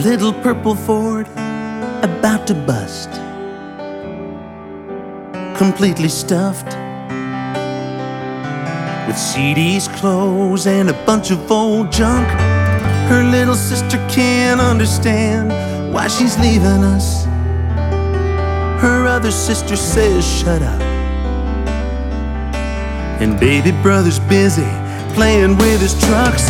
little purple Ford about to bust, completely stuffed with CDs, clothes, and a bunch of old junk. Her little sister can't understand why she's leaving us. Her other sister says shut up, and baby brother's busy playing with his trucks.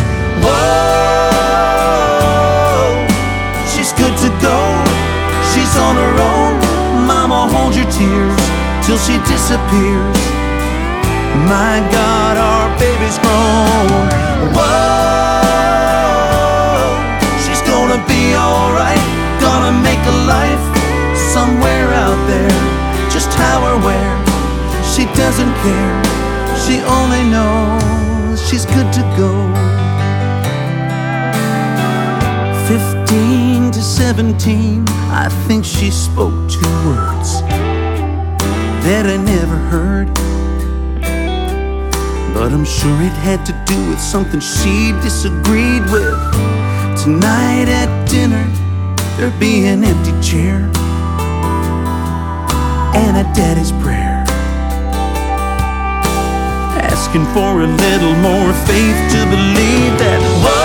Whoa, she's good to go, she's on her own. Mama, hold your tears till she disappears. My God, our baby's grown. Whoa, she's gonna be alright, gonna make a life somewhere out there. Just how or where, she doesn't care. She only knows she's good to go. 15 to 17, I think she spoke 2 words that I never heard, but I'm sure it had to do with something she disagreed with. Tonight at dinner, there'd be an empty chair and a daddy's prayer, asking for a little more faith to believe that,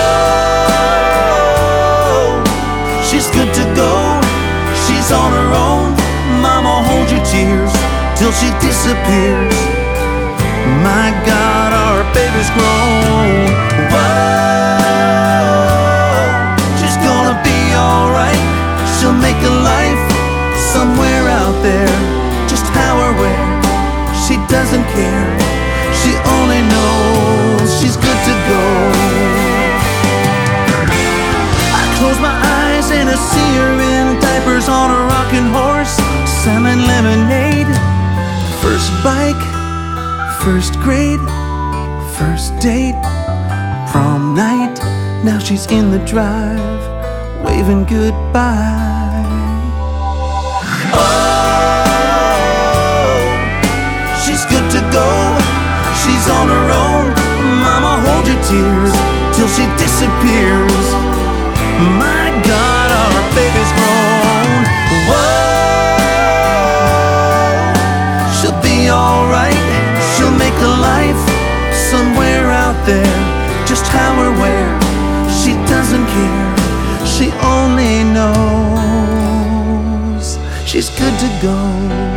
whoa, she's good to go, she's on her own. Mama, hold your tears till she disappears. My God, our baby's grown. Whoa, she's gonna be alright, she'll make a life somewhere out there. Just how or where, she doesn't care. She only knows she's good to go. I close my eyes and I see her in diapers on a rocking horse, selling lemonade. First bike, first grade, first date, prom night. Now she's in the drive, waving goodbye. Oh, she's good to go, she's on her own. Mama, hold your tears till she disappears. My God, our baby's grown. Whoa, she'll be alright, she'll make a life somewhere out there. Just how or where, she doesn't care. She only knows she's good to go.